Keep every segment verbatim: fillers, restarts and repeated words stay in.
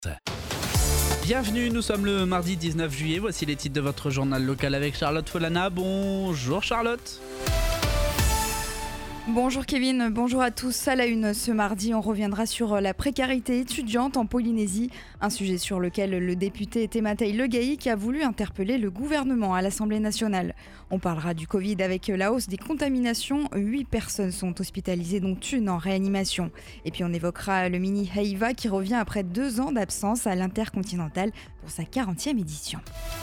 Bienvenue, nous sommes le mardi dix-neuf juillet, voici les titres de votre journal local avec Charlotte Folana. Bonjour Charlotte. Bonjour Kevin, bonjour à tous. À la une ce mardi, on reviendra sur la précarité étudiante en Polynésie, un sujet sur lequel le député Tematai Legaïc a voulu interpeller le gouvernement à l'Assemblée nationale. On parlera du Covid avec la hausse des contaminations. Huit personnes sont hospitalisées, dont une en réanimation. Et puis on évoquera le mini Heiva qui revient après deux ans d'absence à l'Intercontinental pour sa quarantième édition.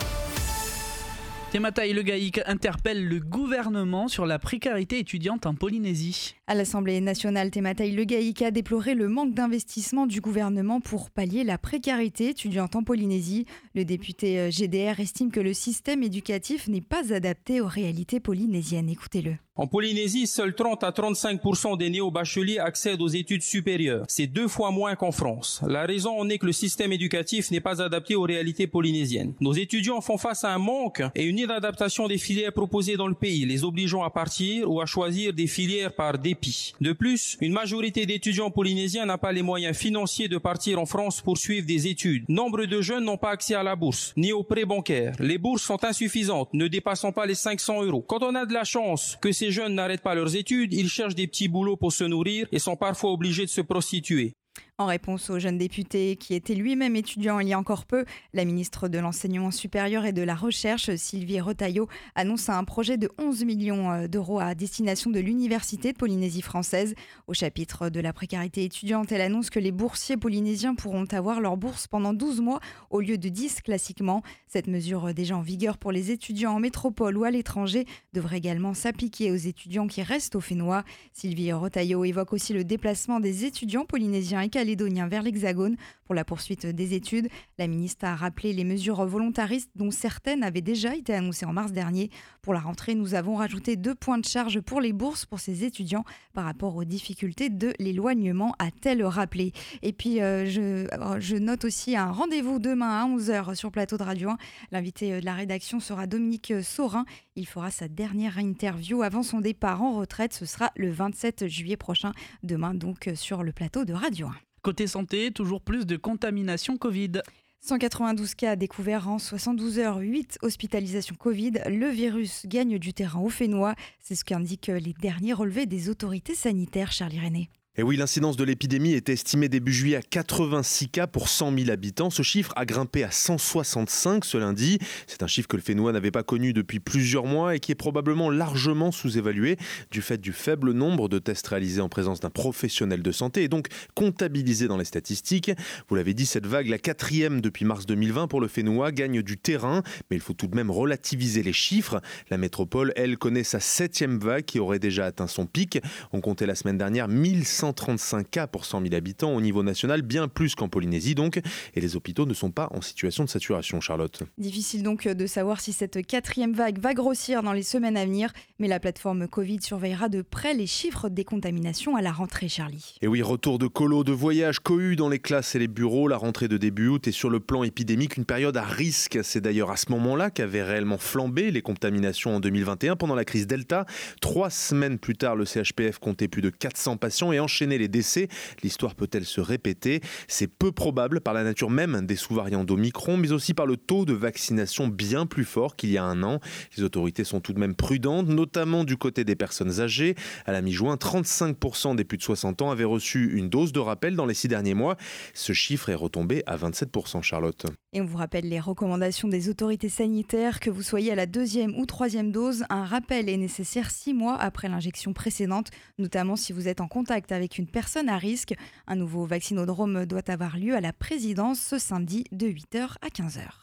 Tematai Legaïc interpelle le gouvernement sur la précarité étudiante en Polynésie. À l'Assemblée nationale, Tematai Legaïc a déploré le manque d'investissement du gouvernement pour pallier la précarité étudiante en Polynésie. Le député G D R estime que le système éducatif n'est pas adapté aux réalités polynésiennes. Écoutez-le. En Polynésie, seuls trente à trente-cinq pour cent des néo-bacheliers accèdent aux études supérieures. C'est deux fois moins qu'en France. La raison en est que le système éducatif n'est pas adapté aux réalités polynésiennes. Nos étudiants font face à un manque et une inadaptation des filières proposées dans le pays, les obligeant à partir ou à choisir des filières par dépit. De plus, une majorité d'étudiants polynésiens n'a pas les moyens financiers de partir en France pour suivre des études. Nombre de jeunes n'ont pas accès à la bourse, ni aux prêts bancaires. Les bourses sont insuffisantes, ne dépassant pas les cinq cents euros. Quand on a de la chance que ces jeunes n'arrêtent pas leurs études, ils cherchent des petits boulots pour se nourrir et sont parfois obligés de se prostituer. En réponse au jeune député qui était lui-même étudiant il y a encore peu, la ministre de l'Enseignement supérieur et de la Recherche, Sylvie Retailleau, annonce un projet de onze millions d'euros à destination de l'Université de Polynésie française. Au chapitre de la précarité étudiante, elle annonce que les boursiers polynésiens pourront avoir leur bourse pendant douze mois au lieu de dix classiquement. Cette mesure déjà en vigueur pour les étudiants en métropole ou à l'étranger devrait également s'appliquer aux étudiants qui restent au Fénois. Sylvie Retailleau évoque aussi le déplacement des étudiants polynésiens et calédoniens vers l'Hexagone pour la poursuite des études. La ministre a rappelé les mesures volontaristes dont certaines avaient déjà été annoncées en mars dernier. Pour la rentrée, nous avons rajouté deux points de charge pour les bourses pour ces étudiants par rapport aux difficultés de l'éloignement, a-t-elle rappelé. Et puis, euh, je, je note aussi un rendez-vous demain à onze heures sur Plateau de Radio un. L'invité de la rédaction sera Dominique Saurin. Il fera sa dernière interview avant son départ en retraite. Ce sera le vingt-sept juillet prochain, demain donc sur le plateau de Radio un. Côté santé, toujours plus de contamination Covid. cent quatre-vingt-douze cas découverts en soixante-douze heures, huit hospitalisations Covid. Le virus gagne du terrain au Fénois. C'est ce qu'indiquent les derniers relevés des autorités sanitaires, Charlie René. Et oui, l'incidence de l'épidémie était estimée début juillet à quatre-vingt-six cas pour cent mille habitants. Ce chiffre a grimpé à cent soixante-cinq ce lundi. C'est un chiffre que le Fénois n'avait pas connu depuis plusieurs mois et qui est probablement largement sous-évalué du fait du faible nombre de tests réalisés en présence d'un professionnel de santé et donc comptabilisés dans les statistiques. Vous l'avez dit, cette vague, la quatrième depuis mars deux mille vingt pour le Fénois, gagne du terrain. Mais il faut tout de même relativiser les chiffres. La métropole, elle, connaît sa septième vague qui aurait déjà atteint son pic. On comptait la semaine dernière mille cent trente-cinq cas pour cent mille habitants au niveau national, bien plus qu'en Polynésie donc, et les hôpitaux ne sont pas en situation de saturation, Charlotte. Difficile donc de savoir si cette quatrième vague va grossir dans les semaines à venir, mais la plateforme Covid surveillera de près les chiffres des contaminations à la rentrée, Charlie. Et oui, retour de colo, de voyage, cohue dans les classes et les bureaux, la rentrée de début août est sur le plan épidémique une période à risque. C'est d'ailleurs à ce moment-là qu'avaient réellement flambé les contaminations en deux mille vingt et un pendant la crise Delta. Trois semaines plus tard, le C H P F comptait plus de quatre cents patients et enchaînait les décès. L'histoire peut-elle se répéter ? C'est peu probable par la nature même des sous-variants d'Omicron, mais aussi par le taux de vaccination bien plus fort qu'il y a un an. Les autorités sont tout de même prudentes, notamment du côté des personnes âgées. À la mi-juin, trente-cinq pour cent des plus de soixante ans avaient reçu une dose de rappel dans les six derniers mois. Ce chiffre est retombé à vingt-sept pour cent, Charlotte. Et on vous rappelle les recommandations des autorités sanitaires. Que vous soyez à la deuxième ou troisième dose, un rappel est nécessaire six mois après l'injection précédente, notamment si vous êtes en contact avec une personne à risque. Un nouveau vaccinodrome doit avoir lieu à la présidence ce samedi de huit heures à quinze heures.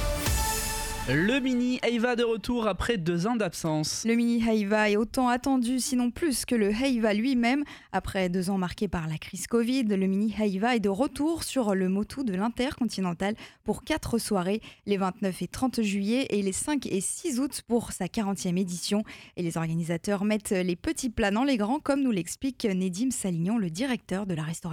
Le mini Heiva de retour après deux ans d'absence. Le mini Heiva est autant attendu, sinon plus, que le Heiva lui-même. Après deux ans marqués par la crise Covid, le mini Heiva est de retour sur le Motu de l'Intercontinental pour quatre soirées, les vingt-neuf et trente juillet et les cinq et six août pour sa quarantième édition. Et les organisateurs mettent les petits plats dans les grands, comme nous l'explique Nedim Salignon, le directeur de la restauration.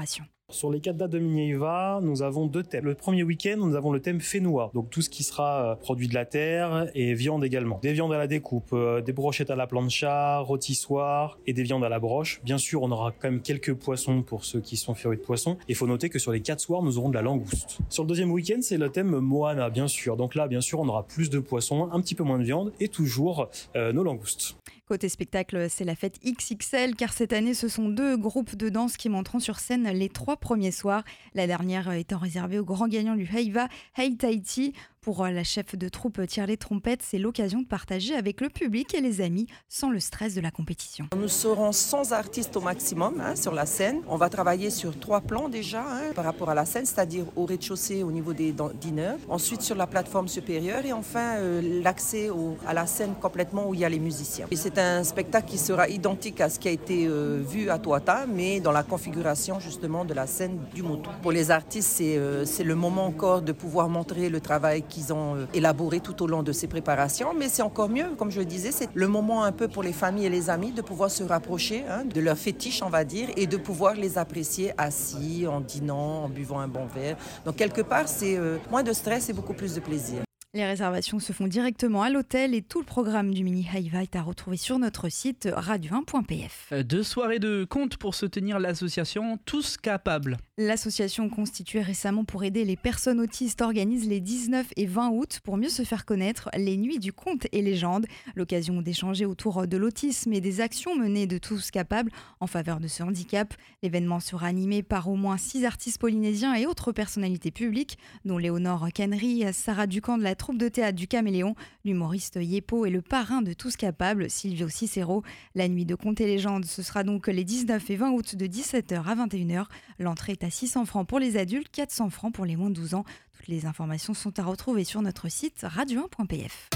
Sur les quatre dates de Mini Haïva, nous avons deux thèmes. Le premier week-end, nous avons le thème fénois, donc tout ce qui sera produit de la terre et viande également. Des viandes à la découpe, des brochettes à la plancha, rôtissoir et des viandes à la broche. Bien sûr, on aura quand même quelques poissons pour ceux qui sont férus de poissons. Il faut noter que sur les quatre soirs, nous aurons de la langouste. Sur le deuxième week-end, c'est le thème Moana, bien sûr. Donc là, bien sûr, on aura plus de poissons, un petit peu moins de viande et toujours euh, nos langoustes. Côté spectacle, c'est la fête X X L car cette année, ce sont deux groupes de danse qui monteront sur scène les trois premiers soirs. La dernière étant réservée au grand gagnant du Haïva, Hey Tahiti. Pour la chef de troupe tire les trompettes, c'est l'occasion de partager avec le public et les amis sans le stress de la compétition. Nous serons cent artistes au maximum hein, sur la scène. On va travailler sur trois plans déjà hein, par rapport à la scène, c'est-à-dire au rez-de-chaussée au niveau des dîneurs, ensuite sur la plateforme supérieure et enfin euh, l'accès au, à la scène complètement où il y a les musiciens. Et c'est un spectacle qui sera identique à ce qui a été euh, vu à Tuatha, mais dans la configuration justement de la scène du moto. Pour les artistes, c'est, euh, c'est le moment encore de pouvoir montrer le travail qui qu'ils ont élaboré tout au long de ces préparations, mais c'est encore mieux, comme je le disais, c'est le moment un peu pour les familles et les amis de pouvoir se rapprocher hein, de leur fétiche, on va dire, et de pouvoir les apprécier assis, en dînant, en buvant un bon verre. Donc quelque part, c'est euh, moins de stress et beaucoup plus de plaisir. Les réservations se font directement à l'hôtel et tout le programme du Mini Haïva est à retrouver sur notre site radio un point p f. Deux soirées de contes pour soutenir l'association Tous Capables. L'association constituée récemment pour aider les personnes autistes organise les dix-neuf et vingt août pour mieux se faire connaître les nuits du conte et légende. L'occasion d'échanger autour de l'autisme et des actions menées de Tous Capables en faveur de ce handicap. L'événement sera animé par au moins six artistes polynésiens et autres personnalités publiques, dont Léonore Cannery, Sarah Ducamp de la troupe de théâtre du Caméléon, l'humoriste Yepo et le parrain de Tous Capables, Silvio Cicero. La nuit de contes et légendes, ce sera donc les dix-neuf et vingt août de dix-sept heures à vingt et une heures. L'entrée est à six cents francs pour les adultes, quatre cents francs pour les moins de douze ans. Toutes les informations sont à retrouver sur notre site radio un point p f.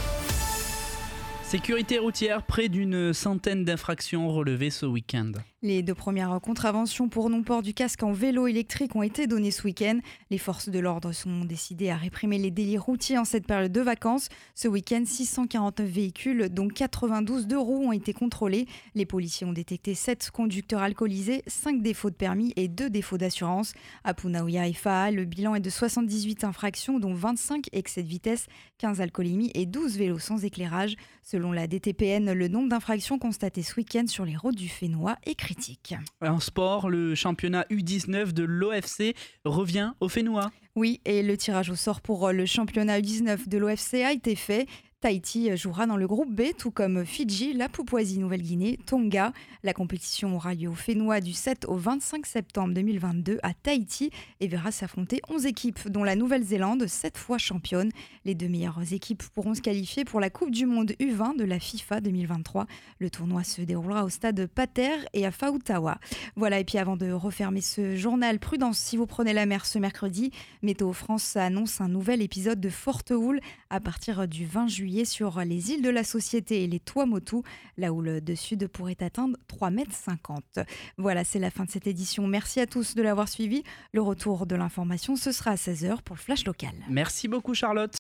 Sécurité routière, près d'une centaine d'infractions relevées ce week-end. Les deux premières contraventions pour non-port du casque en vélo électrique ont été données ce week-end. Les forces de l'ordre sont décidées à réprimer les délits routiers en cette période de vacances. Ce week-end, six cent quarante-neuf véhicules, dont quatre-vingt-douze deux roues, ont été contrôlés. Les policiers ont détecté sept conducteurs alcoolisés, cinq défauts de permis et deux défauts d'assurance. À Punaouia et Fa'a, le bilan est de soixante-dix-huit infractions, dont vingt-cinq excès de vitesse, quinze alcoolémies et douze vélos sans éclairage. Selon la D T P N, le nombre d'infractions constatées ce week-end sur les routes du Fénois est critique. En sport, le championnat U dix-neuf de l'O F C revient au Fénois. Oui, et le tirage au sort pour le championnat U dix-neuf de l'O F C a été fait. Tahiti jouera dans le groupe B, tout comme Fidji, la Papouasie-Nouvelle-Guinée, Tonga. La compétition aura lieu au Fénois du sept au vingt-cinq septembre deux mille vingt-deux à Tahiti et verra s'affronter onze équipes, dont la Nouvelle-Zélande, sept fois championne. Les deux meilleures équipes pourront se qualifier pour la Coupe du Monde U vingt de la FIFA deux mille vingt-trois. Le tournoi se déroulera au stade Pater et à Fautawa. Voilà, et puis avant de refermer ce journal, prudence si vous prenez la mer ce mercredi. Météo France annonce un nouvel épisode de forte houle à partir du vingt juillet sur les îles de la Société et les Tuamotu. La houle de sud pourrait atteindre trois virgule cinquante mètres. Voilà, c'est la fin de cette édition. Merci à tous de l'avoir suivi. Le retour de l'information, ce sera à seize heures pour le Flash Local. Merci beaucoup Charlotte.